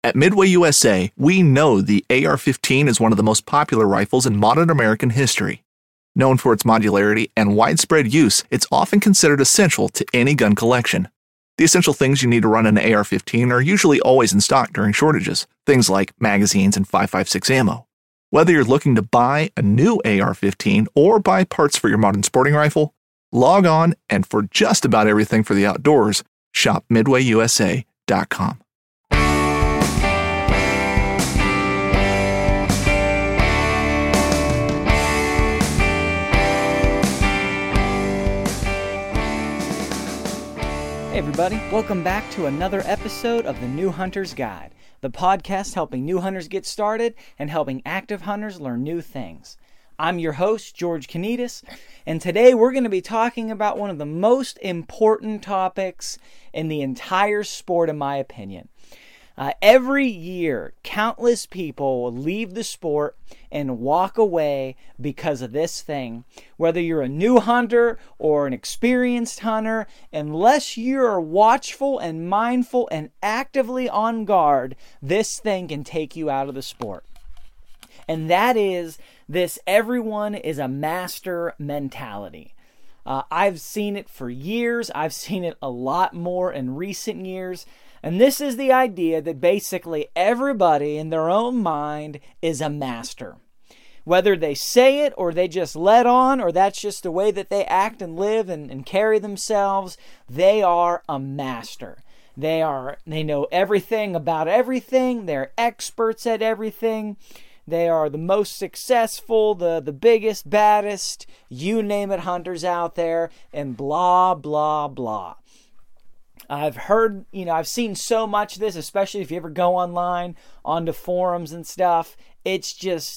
At Midway USA, we know the AR-15 is one of the most popular rifles in modern American history. Known for its modularity and widespread use, it's often considered essential to any gun collection. The essential things you need to run an AR-15 are usually always in stock during shortages, things like magazines and 5.56 ammo. Whether you're looking to buy a new AR-15 or buy parts for your modern sporting rifle, log on and for just about everything for the outdoors, shop MidwayUSA.com. Hey everybody, welcome back to another episode of the New Hunter's Guide, the podcast helping new hunters get started and helping active hunters learn new things. I'm your host, George Kanitas, and today we're going to be talking about one of the most important topics in the entire sport, in my opinion. Every year, countless people leave the sport and walk away because of this thing. Whether you're a new hunter or an experienced hunter, unless you're watchful and mindful and actively on guard, this thing can take you out of the sport. And that is this everyone is a master mentality. I've seen it for years. I've seen it a lot more in recent years. And this is the idea that basically everybody in their own mind is a master. Whether they say it or they just let on or that's just the way that they act and live and carry themselves, they are a master. They know everything about everything. They're experts at everything. They are the most successful, the biggest, baddest, you name it, hunters out there, and blah, blah, blah. I've seen so much of this, especially if you ever go online, onto forums and stuff. It's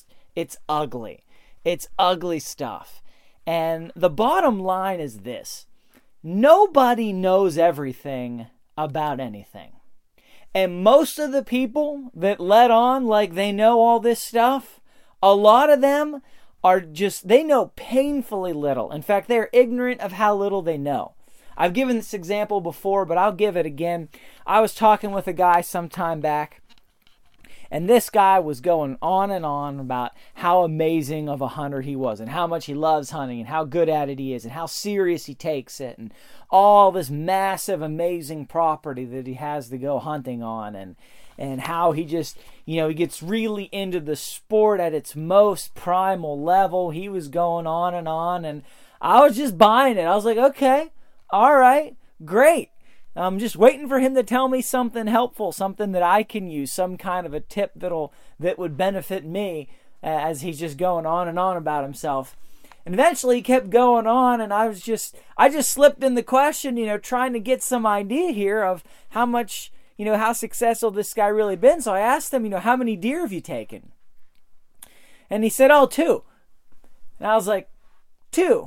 ugly. It's ugly stuff. And the bottom line is this. Nobody knows everything about anything. And most of the people that let on like they know all this stuff, a lot of them they know painfully little. In fact, they're ignorant of how little they know. I've given this example before, but I'll give it again. I was talking with a guy some time back, and this guy was going on and on about how amazing of a hunter he was, and how much he loves hunting, and how good at it he is, and how serious he takes it, and all this massive, amazing property that he has to go hunting on, and how he just, he gets really into the sport at its most primal level. He was going on, and I was just buying it. I was like, okay. All right, great. I'm just waiting for him to tell me something helpful, something that I can use, some kind of a tip that would benefit me as he's just going on and on about himself. And eventually he kept going on, and I just slipped in the question, trying to get some idea here of how much, how successful this guy really been. So I asked him, how many deer have you taken? And he said, 2. And I was like, 2?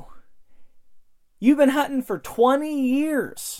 You've been hunting for 20 years.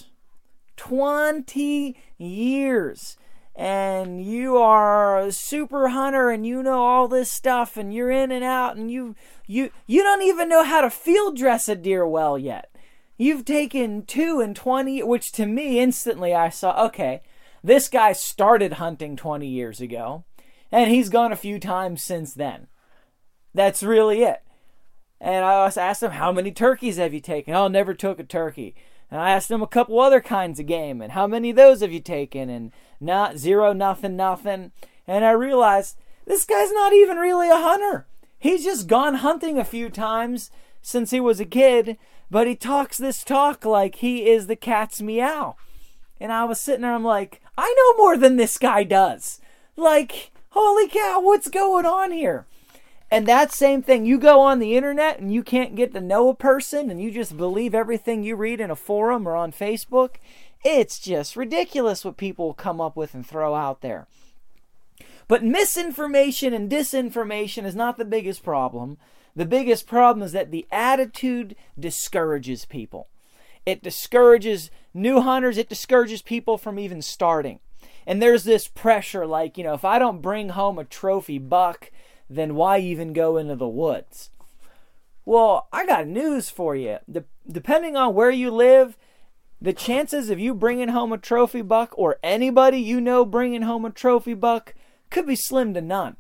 20 years. And you are a super hunter and you know all this stuff and you're in and out and you don't even know how to field dress a deer well yet. You've taken 2 in 20, which to me instantly I saw, okay, this guy started hunting 20 years ago and he's gone a few times since then. That's really it. And I also asked him, how many turkeys have you taken? Oh, never took a turkey. And I asked him a couple other kinds of game. And how many of those have you taken? And not 0, nothing. And I realized this guy's not even really a hunter. He's just gone hunting a few times since he was a kid. But he talks this talk like he is the cat's meow. And I was sitting there, I'm like, I know more than this guy does. Like, holy cow, what's going on here? And that same thing, you go on the internet and you can't get to know a person and you just believe everything you read in a forum or on Facebook. It's just ridiculous what people come up with and throw out there. But misinformation and disinformation is not the biggest problem. The biggest problem is that the attitude discourages people. It discourages new hunters. It discourages people from even starting. And there's this pressure like, if I don't bring home a trophy buck, then why even go into the woods? Well, I got news for you. Depending on where you live, the chances of you bringing home a trophy buck, or anybody you know bringing home a trophy buck, could be slim to none.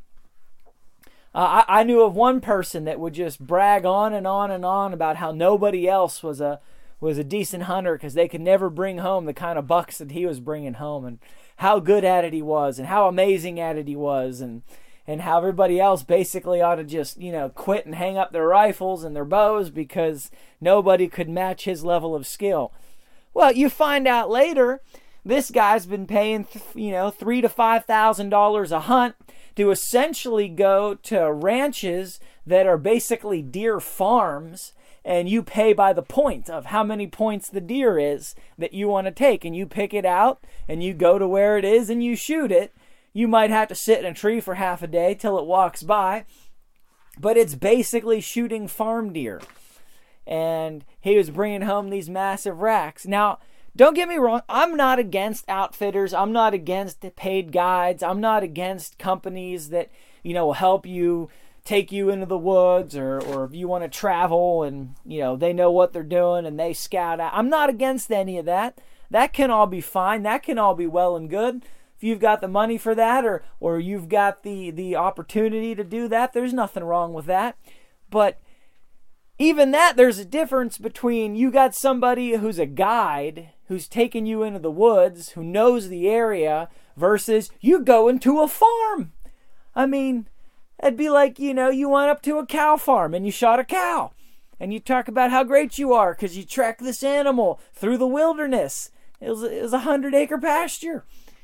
I knew of one person that would just brag on and on and on about how nobody else was a decent hunter because they could never bring home the kind of bucks that he was bringing home, and how good at it he was, and how amazing at it he was, and how everybody else basically ought to just, quit and hang up their rifles and their bows because nobody could match his level of skill. Well, you find out later, this guy's been paying, $3,000 to $5,000 a hunt to essentially go to ranches that are basically deer farms, and you pay by the point of how many points the deer is that you want to take, and you pick it out, and you go to where it is, and you shoot it. You might have to sit in a tree for half a day till it walks by, but it's basically shooting farm deer. And he was bringing home these massive racks. Now, don't get me wrong, I'm not against outfitters. I'm not against paid guides. I'm not against companies that, will help you, take you into the woods, or if you want to travel and, they know what they're doing and they scout out. I'm not against any of that. That can all be fine. That can all be well and good. If you've got the money for that, or you've got the opportunity to do that, there's nothing wrong with that. But even that, there's a difference between you got somebody who's a guide, who's taking you into the woods, who knows the area, versus you going to a farm. I mean, it'd be like, you went up to a cow farm and you shot a cow. And you talk about how great you are because you tracked this animal through the wilderness. It was a 100-acre pasture.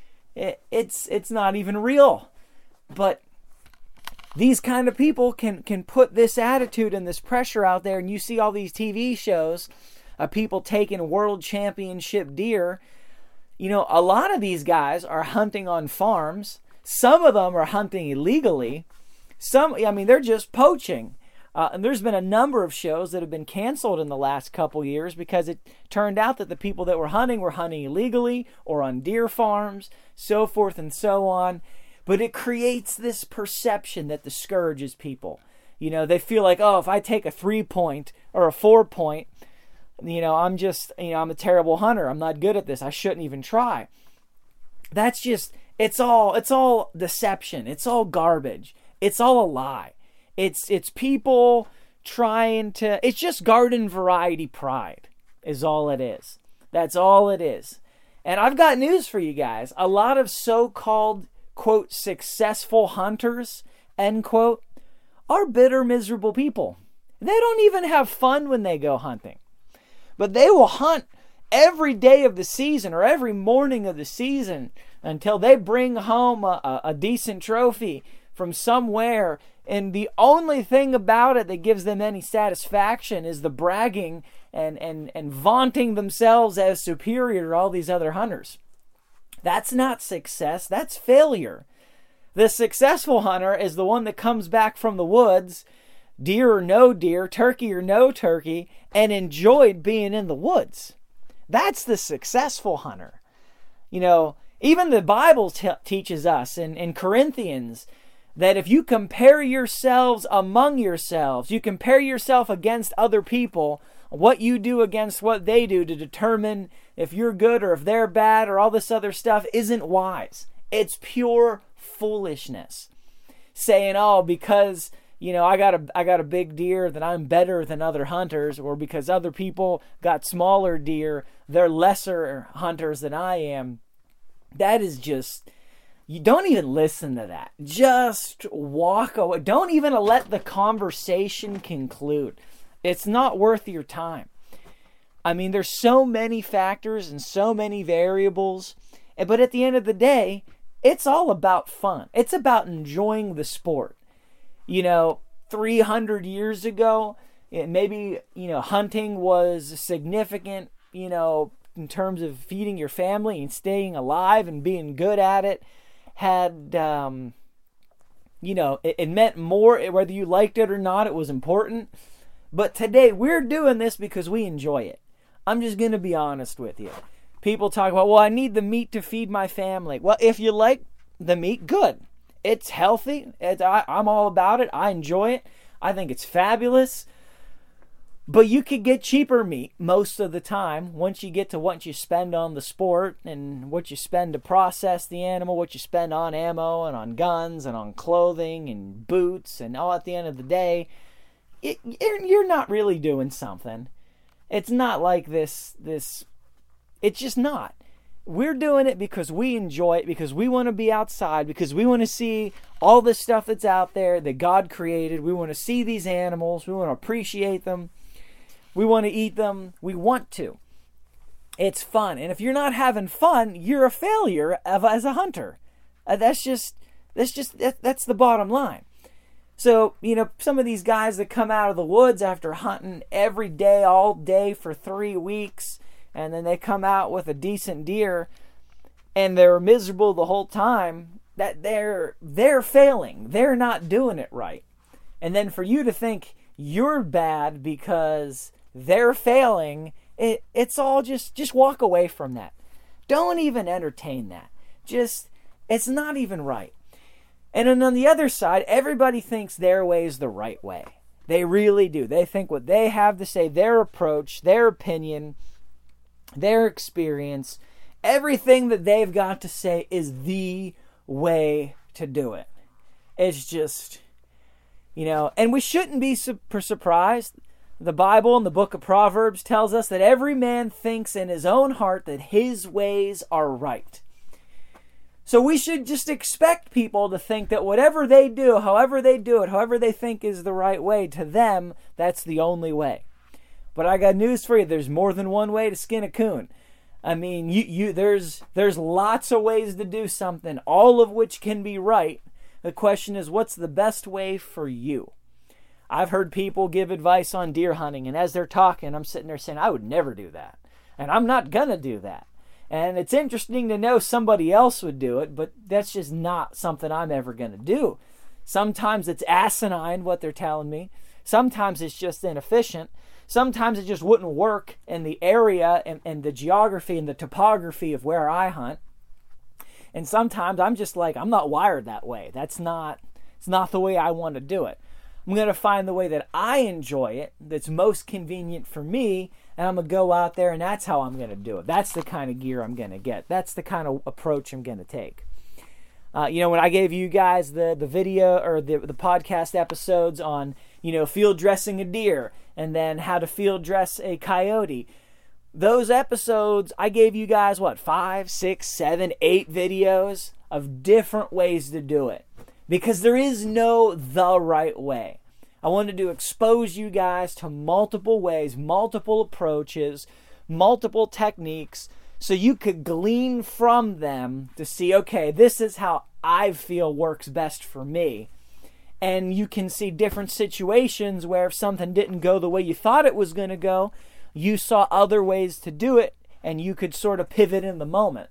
It's not even real. But these kind of people can put this attitude and this pressure out there, and you see all these TV shows of people taking world championship deer. A lot of these guys are hunting on farms. Some of them are hunting illegally. They're just poaching. And there's been a number of shows that have been canceled in the last couple years because it turned out that the people that were hunting illegally or on deer farms, so forth and so on. But it creates this perception that discourages people. They feel like, if I take a 3-point or a 4-point, I'm just, I'm a terrible hunter. I'm not good at this. I shouldn't even try. That's just, it's all deception. It's all garbage. It's all a lie. It's people trying to, it's just garden variety pride is all it is. That's all it is. And I've got news for you guys. A lot of so-called, quote, successful hunters, end quote, are bitter, miserable people. They don't even have fun when they go hunting. But they will hunt every day of the season or every morning of the season until they bring home a decent trophy from somewhere. And the only thing about it that gives them any satisfaction is the bragging and vaunting themselves as superior to all these other hunters. That's not success. That's failure. The successful hunter is the one that comes back from the woods, deer or no deer, turkey or no turkey, and enjoyed being in the woods. That's the successful hunter. Even the Bible teaches us in Corinthians that if you compare yourselves among yourselves, you compare yourself against other people, what you do against what they do to determine if you're good or if they're bad or all this other stuff isn't wise. It's pure foolishness. Saying, because I got a big deer that I'm better than other hunters, or because other people got smaller deer, they're lesser hunters than I am. That is just, you don't even listen to that. Just walk away. Don't even let the conversation conclude. It's not worth your time. There's so many factors and so many variables, but at the end of the day, it's all about fun. It's about enjoying the sport. 300 years ago, maybe, hunting was significant, in terms of feeding your family and staying alive and being good at it. It meant more, whether you liked it or not, it was important. But today, we're doing this because we enjoy it. I'm just going to be honest with you. People talk about, I need the meat to feed my family. Well, if you like the meat, good. It's healthy. I'm all about it. I enjoy it. I think it's fabulous. But you could get cheaper meat most of the time once you get to what you spend on the sport and what you spend to process the animal, what you spend on ammo and on guns and on clothing and boots, and all at the end of the day, you're not really doing something. It's not like this. It's just not. We're doing it because we enjoy it, because we want to be outside, because we want to see all this stuff that's out there that God created. We want to see these animals. We want to appreciate them. We want to eat them. We want to. It's fun. And if you're not having fun, you're a failure as a hunter. That's the bottom line. So, some of these guys that come out of the woods after hunting every day, all day for 3 weeks, and then they come out with a decent deer, and they're miserable the whole time, that they're failing. They're not doing it right. And then for you to think you're bad because they're failing, it's all just walk away from that. Don't even entertain that. It's not even right. And then on the other side, everybody thinks their way is the right way. They really do. They think what they have to say, their approach, their opinion, their experience, everything that they've got to say is the way to do it. It's just, and we shouldn't be super surprised. The Bible in the book of Proverbs tells us that every man thinks in his own heart that his ways are right. So we should just expect people to think that whatever they do, however they do it, however they think is the right way, to them, that's the only way. But I got news for you. There's more than one way to skin a coon. I mean, there's lots of ways to do something, all of which can be right. The question is, what's the best way for you? I've heard people give advice on deer hunting, and as they're talking, I'm sitting there saying, I would never do that. And I'm not going to do that. And it's interesting to know somebody else would do it, but that's just not something I'm ever going to do. Sometimes it's asinine what they're telling me. Sometimes it's just inefficient. Sometimes it just wouldn't work in the area and the geography and the topography of where I hunt. And sometimes I'm just like, I'm not wired that way. It's not the way I want to do it. I'm going to find the way that I enjoy it, that's most convenient for me, and I'm going to go out there, and that's how I'm going to do it. That's the kind of gear I'm going to get. That's the kind of approach I'm going to take. When I gave you guys the video or the podcast episodes on, field dressing a deer and then how to field dress a coyote, those episodes, I gave you guys, 5, 6, 7, 8 videos of different ways to do it. Because there is no the right way. I wanted to expose you guys to multiple ways, multiple approaches, multiple techniques, so you could glean from them to see, okay, this is how I feel works best for me. And you can see different situations where if something didn't go the way you thought it was going to go, you saw other ways to do it, and you could sort of pivot in the moment.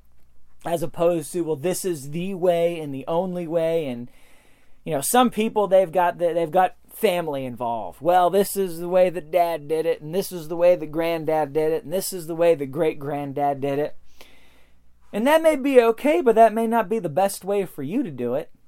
As opposed to, well, this is the way and the only way. And, some people, they've got family involved. Well, this is the way that dad did it, and this is the way that granddad did it, and this is the way that great-granddad did it. And that may be okay, but that may not be the best way for you to do it.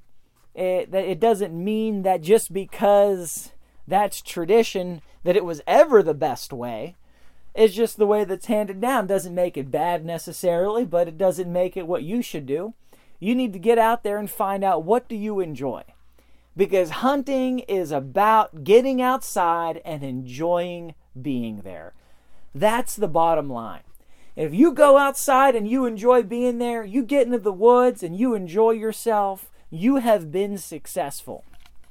It doesn't mean that just because that's tradition that it was ever the best way. It's just the way that's handed down. Doesn't make it bad necessarily, but it doesn't make it what you should do. You need to get out there and find out, what do you enjoy? Because hunting is about getting outside and enjoying being there. That's the bottom line. If you go outside and you enjoy being there, you get into the woods and you enjoy yourself, you have been successful.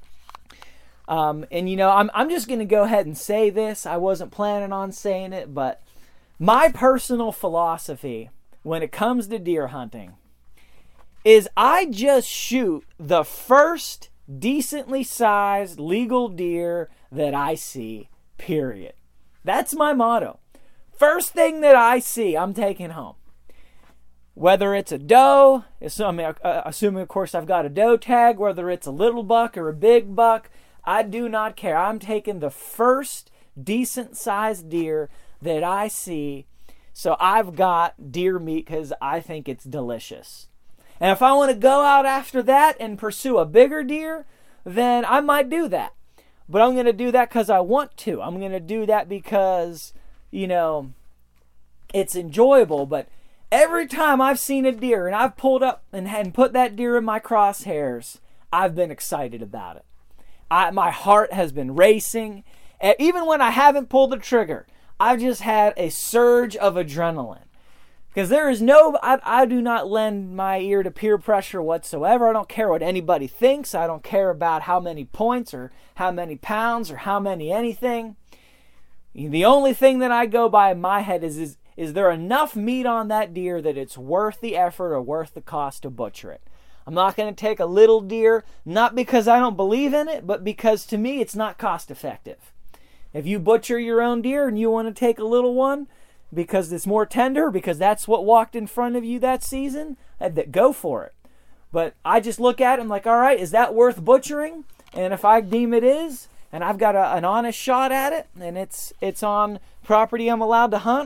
I'm just going to go ahead and say this. I wasn't planning on saying it, but my personal philosophy when it comes to deer hunting is I just shoot the first decently sized legal deer that I see, period. That's my motto. First thing that I see, I'm taking home. Whether it's a doe, assuming of course I've got a doe tag, whether it's a little buck or a big buck, I do not care. I'm taking the first decent-sized deer that I see, so I've got deer meat because I think it's delicious. And if I want to go out after that and pursue a bigger deer, then I might do that. But I'm going to do that because I want to. I'm going to do that because, it's enjoyable. But every time I've seen a deer and I've pulled up and put that deer in my crosshairs, I've been excited about it. My heart has been racing. Even when I haven't pulled the trigger, I've just had a surge of adrenaline. Because I do not lend my ear to peer pressure whatsoever. I don't care what anybody thinks. I don't care about how many points or how many pounds or how many anything. The only thing that I go by in my head is there enough meat on that deer that it's worth the effort or worth the cost to butcher it? I'm not going to take a little deer, not because I don't believe in it, but because to me it's not cost effective. If you butcher your own deer and you want to take a little one, because it's more tender, because that's what walked in front of you that season, go for it. But I just look at it and like, all right, is that worth butchering? And if I deem it is, and I've got an honest shot at it, and it's on property I'm allowed to hunt,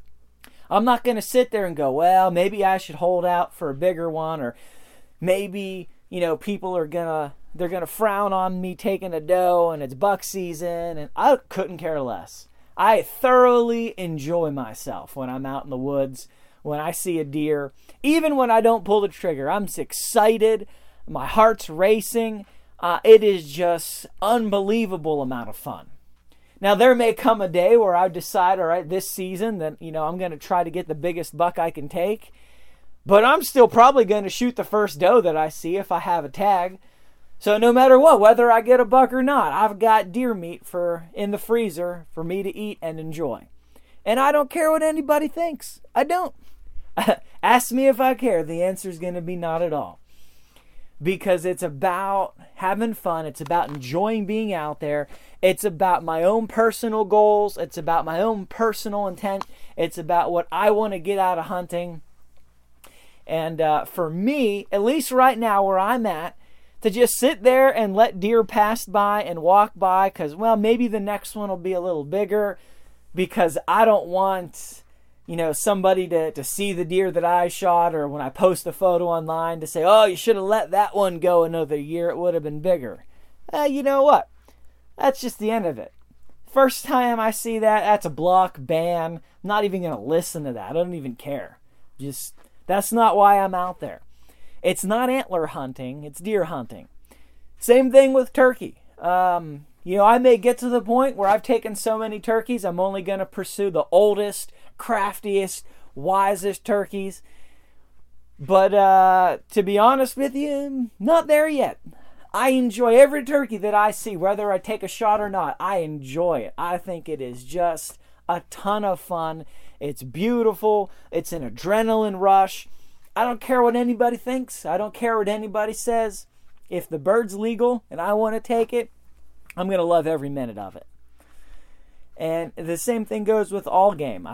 I'm not going to sit there and go, well, maybe I should hold out for a bigger one, or maybe, people are they're going to frown on me taking a doe and it's buck season, and I couldn't care less. I thoroughly enjoy myself when I'm out in the woods, when I see a deer. Even when I don't pull the trigger, I'm excited. My heart's racing. It is just unbelievable amount of fun. Now, there may come a day where I decide, all right, this season that, I'm going to try to get the biggest buck I can take. But I'm still probably going to shoot the first doe that I see if I have a tag. So no matter what, whether I get a buck or not, I've got deer meat in the freezer for me to eat and enjoy. And I don't care what anybody thinks. I don't. Ask me if I care. The answer is going to be not at all. Because it's about having fun. It's about enjoying being out there. It's about my own personal goals. It's about my own personal intent. It's about what I want to get out of hunting. And for me, at least right now where I'm at, to just sit there and let deer pass by and walk by because, well, maybe the next one will be a little bigger, because I don't want, somebody to see the deer that I shot, or when I post a photo online to say, oh, you should have let that one go another year. It would have been bigger. You know what? That's just the end of it. First time I see that, that's a block, ban. I'm not even going to listen to that. I don't even care. That's not why I'm out there. It's not antler hunting, it's deer hunting. Same thing with turkey. I may get to the point where I've taken so many turkeys, I'm only going to pursue the oldest, craftiest, wisest turkeys. But to be honest with you, not there yet. I enjoy every turkey that I see, whether I take a shot or not. I enjoy it. I think it is just a ton of fun. It's beautiful. It's an adrenaline rush. I don't care what anybody thinks. I don't care what anybody says. If the bird's legal and I want to take it, I'm going to love every minute of it. And the same thing goes with all game.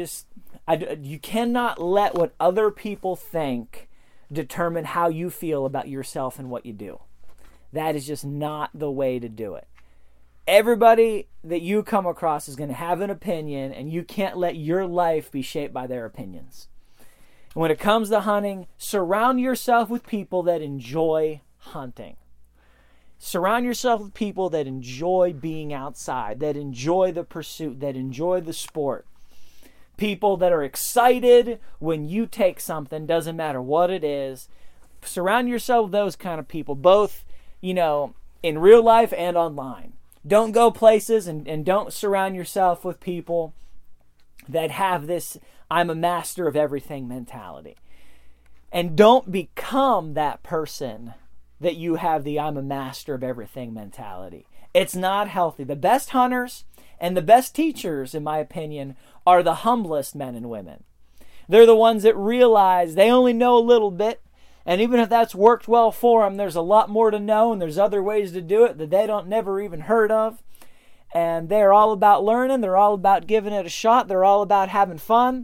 You cannot let what other people think determine how you feel about yourself and what you do. That is just not the way to do it. Everybody that you come across is going to have an opinion, and you can't let your life be shaped by their opinions. When it comes to hunting, surround yourself with people that enjoy hunting. Surround yourself with people that enjoy being outside, that enjoy the pursuit, that enjoy the sport. People that are excited when you take something, doesn't matter what it is. Surround yourself with those kind of people, both, in real life and online. Don't go places and don't surround yourself with people that have this I'm a master of everything mentality. And don't become that person that you have the I'm a master of everything mentality. It's not healthy. The best hunters and the best teachers, in my opinion, are the humblest men and women. They're the ones that realize they only know a little bit, and even if that's worked well for them, there's a lot more to know, and there's other ways to do it that they don't never even heard of. And they're all about learning. They're all about giving it a shot. They're all about having fun.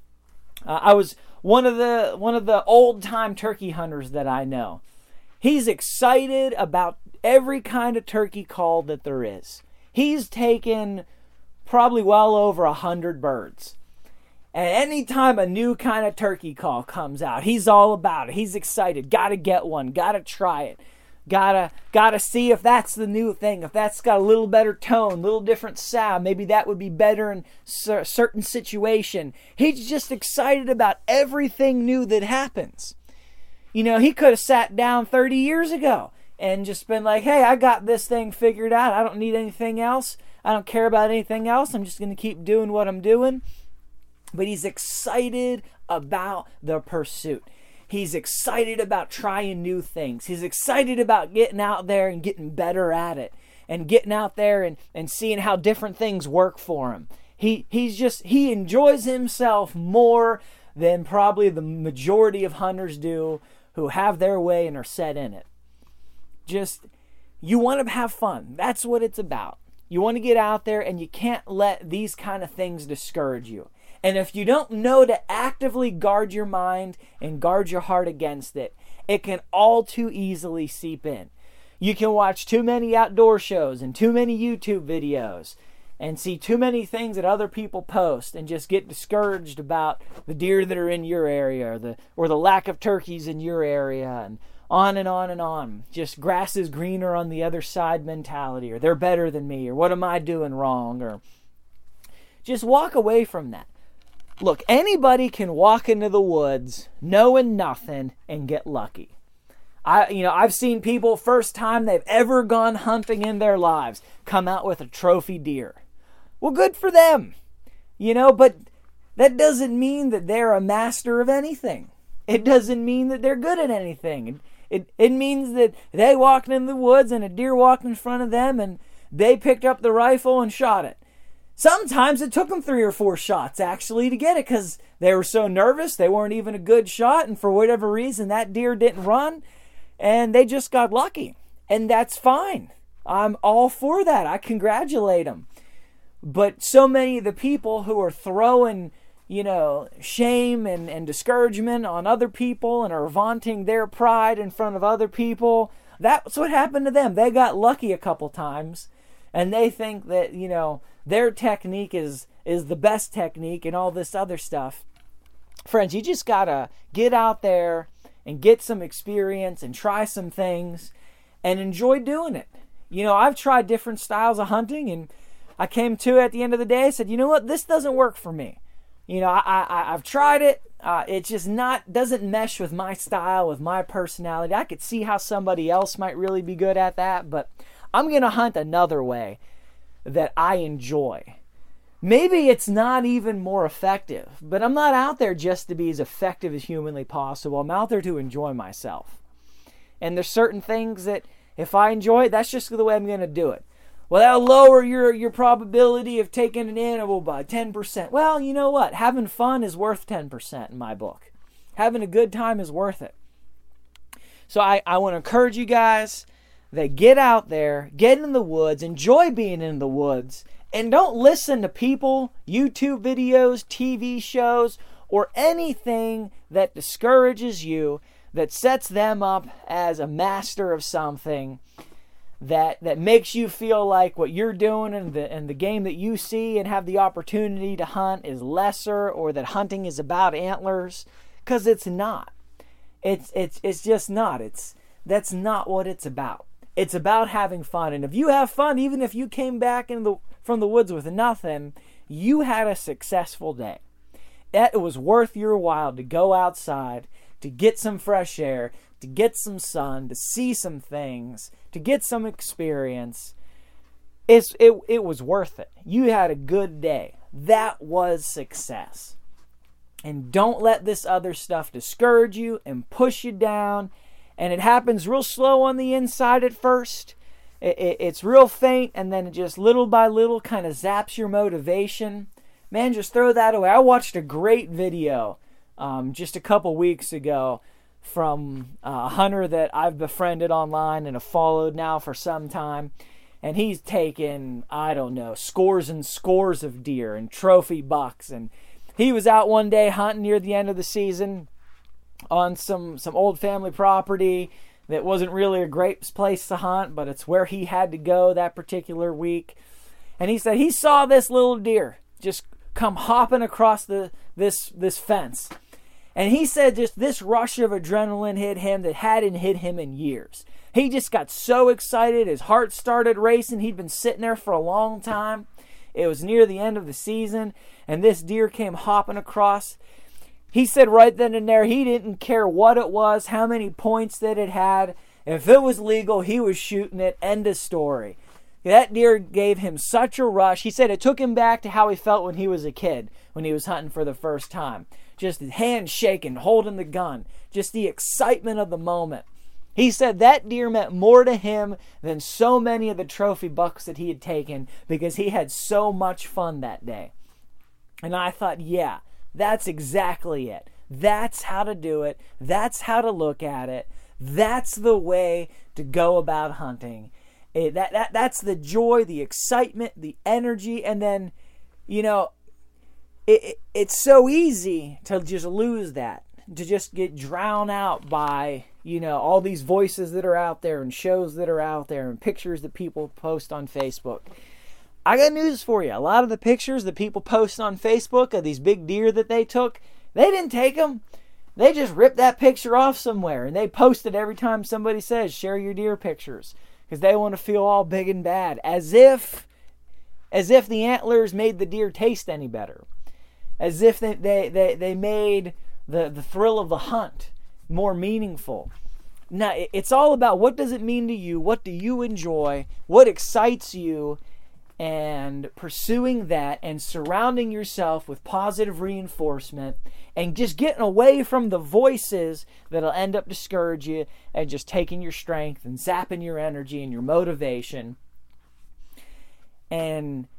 I was one of the old-time turkey hunters that I know. He's excited about every kind of turkey call that there is. He's taken probably well over 100 birds. And anytime a new kind of turkey call comes out, he's all about it. He's excited. Got to get one. Got to try it. Gotta see if that's the new thing, if that's got a little better tone, a little different sound. Maybe that would be better in a certain situation. He's just excited about everything new that happens. You know, he could have sat down 30 years ago and just been like, hey, I got this thing figured out. I don't need anything else. I don't care about anything else. I'm just going to keep doing what I'm doing. But he's excited about the pursuit. He's excited about trying new things. He's excited about getting out there and getting better at it. And getting out there and seeing how different things work for him. He enjoys himself more than probably the majority of hunters do who have their way and are set in it. You want to have fun. That's what it's about. You want to get out there, and you can't let these kind of things discourage you. And if you don't know to actively guard your mind and guard your heart against it, it can all too easily seep in. You can watch too many outdoor shows and too many YouTube videos and see too many things that other people post and just get discouraged about the deer that are in your area or the lack of turkeys in your area, and on and on and on. Just grass is greener on the other side mentality, or they're better than me, or what am I doing wrong, or just walk away from that. Look, anybody can walk into the woods knowing nothing and get lucky. I've seen people, first time they've ever gone hunting in their lives, come out with a trophy deer. Well, good for them, but that doesn't mean that they're a master of anything. It doesn't mean that they're good at anything. It means that they walked in the woods and a deer walked in front of them and they picked up the rifle and shot it. Sometimes it took them 3 or 4 shots actually to get it because they were so nervous, they weren't even a good shot, and for whatever reason that deer didn't run and they just got lucky. And that's fine. I'm all for that. I congratulate them. But so many of the people who are throwing, shame and discouragement on other people and are vaunting their pride in front of other people, that's what happened to them. They got lucky a couple times and they think that, their technique is the best technique and all this other stuff. Friends, you just gotta get out there and get some experience and try some things and enjoy doing it. I've tried different styles of hunting, and I came to at the end of the day, I said, you know what, this doesn't work for me. I've tried it. It just doesn't mesh with my style, with my personality. I could see how somebody else might really be good at that, but I'm going to hunt another way that I enjoy. Maybe it's not even more effective, but I'm not out there just to be as effective as humanly possible. I'm out there to enjoy myself. And there's certain things that if I enjoy it, that's just the way I'm going to do it. Well, that'll lower your probability of taking an animal by 10%. Well, you know what? Having fun is worth 10% in my book. Having a good time is worth it. So I want to encourage you guys that get out there, get in the woods, enjoy being in the woods, and don't listen to people, YouTube videos, TV shows, or anything that discourages you, that sets them up as a master of something, that makes you feel like what you're doing and the game that you see and have the opportunity to hunt is lesser, or that hunting is about antlers, because it's not. It's just not. That's not what it's about. It's about having fun. And if you have fun, even if you came back from the woods with nothing, you had a successful day. It was worth your while to go outside, to get some fresh air, to get some sun, to see some things, to get some experience. It was worth it. You had a good day. That was success. And don't let this other stuff discourage you and push you down. And it happens real slow on the inside at first. It's real faint, and then it just little by little kind of zaps your motivation. Man, just throw that away. I watched a great video just a couple weeks ago from a hunter that I've befriended online and have followed now for some time. And he's taken, scores and scores of deer and trophy bucks. And he was out one day hunting near the end of the season on some old family property that wasn't really a great place to hunt, but it's where he had to go that particular week. And he said he saw this little deer just come hopping across this fence. And he said just this rush of adrenaline hit him that hadn't hit him in years. He just got so excited. His heart started racing. He'd been sitting there for a long time. It was near the end of the season, and this deer came hopping across. He said right then and there he didn't care what it was, how many points that it had. If it was legal, he was shooting it. End of story. That deer gave him such a rush. He said it took him back to how he felt when he was a kid, when he was hunting for the first time. Just his hands shaking, holding the gun. Just the excitement of the moment. He said that deer meant more to him than so many of the trophy bucks that he had taken because he had so much fun that day. And I thought, yeah, that's exactly it. That's how to do it. That's how to look at it. That's the way to go about hunting. That's the joy, the excitement, the energy, and then, it's so easy to just lose that, to just get drowned out by, all these voices that are out there and shows that are out there and pictures that people post on Facebook. I got news for you. A lot of the pictures that people post on Facebook of these big deer that they took, they didn't take them. They just ripped that picture off somewhere and they post it every time somebody says, share your deer pictures, because they want to feel all big and bad, as if the antlers made the deer taste any better, as if they made the thrill of the hunt more meaningful. Now, it's all about what does it mean to you, what do you enjoy, what excites you, and pursuing that and surrounding yourself with positive reinforcement and just getting away from the voices that'll end up discourage you and just taking your strength and zapping your energy and your motivation. And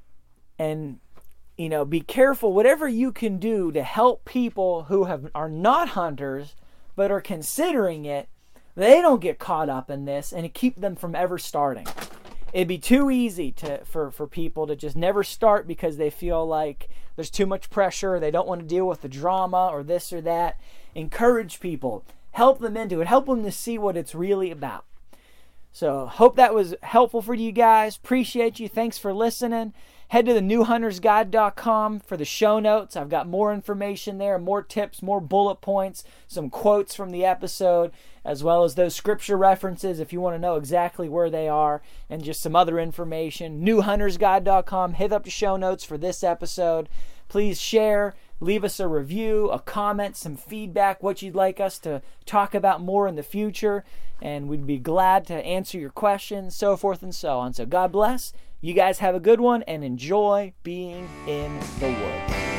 be careful, whatever you can do to help people who are not hunters but are considering it, they don't get caught up in this and keep them from ever starting. It'd be too easy for people to just never start because they feel like there's too much pressure, they don't want to deal with the drama or this or that. Encourage people, help them into it, help them to see what it's really about. So hope that was helpful for you guys. Appreciate you. Thanks for listening. Head to the newhuntersguide.com for the show notes. I've got more information there, more tips, more bullet points, some quotes from the episode, as well as those scripture references if you want to know exactly where they are, and just some other information. Newhuntersguide.com. Hit up the show notes for this episode. Please share, leave us a review, a comment, some feedback, what you'd like us to talk about more in the future, and we'd be glad to answer your questions, so forth and so on. So God bless. You guys have a good one and enjoy being in the woods.